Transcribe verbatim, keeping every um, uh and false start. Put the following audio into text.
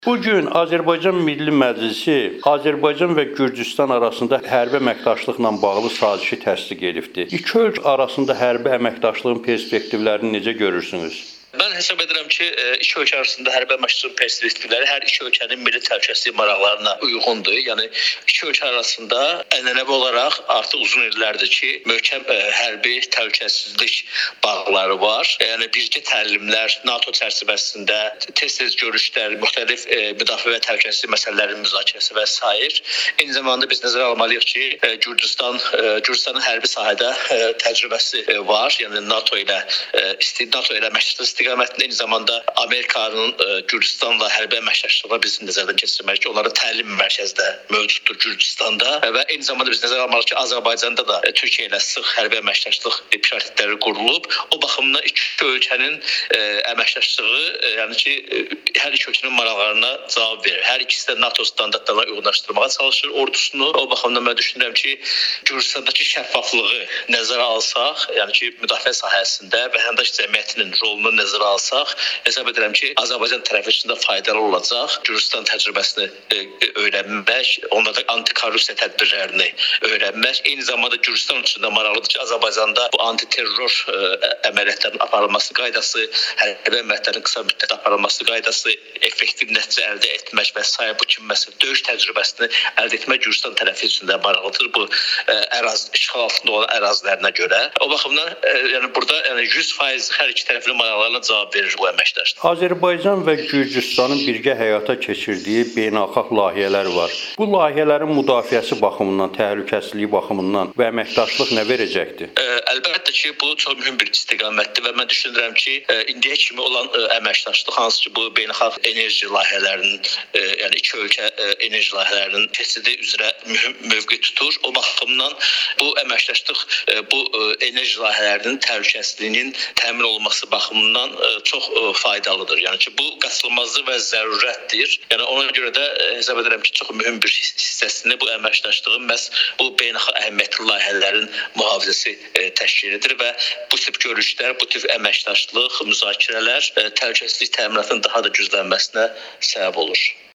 Bu gün Azərbaycan Milli Məclisi Azərbaycan və Gürcüstan arasında hərbi əməkdaşlıqla bağlı sazişi təsdiq edibdir. İki ölkə arasında hərbi əməkdaşlığın perspektivlərini necə görürsünüz? Mən hesab edirəm ki, iki ölkə arasında hərbi əməkdaşlıq perspektivləri hər iki ölkənin milli təhlükəsizlik maraqlarına uyğundur. Yəni iki ölkə arasında ənənəvi olaraq artıq uzun illərdir ki, möhkəm hərbi təhlükəsizlik bağları var. Yəni birgə təlimlər, NATO çərçivəsində tez-tez görüşlər, müxtəlif müdafiə və təhlükəsizlik məsələlərinin müzakirəsi və sair. Eyni zamanda biz nəzərə almalıyıq ki, Gürcüstan Gürcüstanın hərbi sahədə təcrübəsi var. Yəni NATO ilə NATO ilə əməkdaşlıq istiqamətində eyni zamanda Amerikanın Gürcüstanla hərbi əməkdaşlığına bizim nəzərdən keçirməliyik ki, onların təlim mərkəzdə mövcuddur Gürcüstanda və eyni zamanda biz nəzərə almalıyıq ki, Azərbaycanda da Türkiyə ilə sıx hərbi əməkdaşlıq prioritetləri qurulub. O baxımdan iki ölkənin əməkdaşlığı, yəni ki, hər iki ölkənin maraqlarına cavab verir. Hər ikisi də NATO standartlarına uyğunlaşdırmağa çalışır ordusunu. O baxımdan mən düşünürəm ki, Gürcüstandakı şəffaflığı nəzərə alsaq, yəni ki, müdafiə sahəsində vətəndaş cəmiyyətinin rolunu nəzərə alsaq, hesab edirəm ki, Azərbaycan tərəfi üçün də faydalı olacaq. Gürcüstan təcrübəsini öyrənmək, onlarda anti-korrusiya tədbirlərini öyrənmək, eyni zamanda Gürcüstan üçün də maraqlıdır ki, Azərbaycanda bu anti-terror əməliyyatlarının aparılması qaydası, hərbi əməliyyatların qısa müddət aparılması qaydası, effektiv nəticə əldə etmək və sair bu kimi məsələ döyüş təcrübəsini əldə etmək Gürcüstan tərəfi üçün də maraqlıdır bu ərazi işğal altında olan ərazilərinə görə. O baxımdan yəni burada yəni yüz faiz hər iki tərəfin maraqlarına cavab verir bu əməkdaşlıq. Azərbaycan və Gürcüstanın birgə həyata keçirdiyi beynəlxalq layihələr var. Bu layihələrin müdafiəsi baxımından, təhlükəsizliyi baxımından və əməkdaşlıq nə verəcəkdir? Əlbəttə ki, bu çox mühüm bir istiqamətdir və mən düşünürəm ki, indiyə kimi olan əməkdaşlıq, hansı ki, bu beynəlxalq enerji layihələrinin, yəni iki ölkə enerji layihələrinin keçidi üzrə mühüm mövqe tutur. O baxımdan bu əməkdaşlıq bu enerji layihələrinin təhlükəsizliyinin təmin olunması baxımından çox faydalıdır. Yəni ki, bu qaçılmazdır və zərurətdir. Yəni ona görə də hesab edirəm ki, çox mühüm bir hissəsini bu əməkdaşlığın məhz bu beynəlxalq əhəmiyyətli layihələrin mühafizəsi təşkil edir və bu tip görüşlər, bu tip əməkdaşlıq, müzakirələr təhlükəsizlik təminatının daha da güclənməsinə səbəb olur.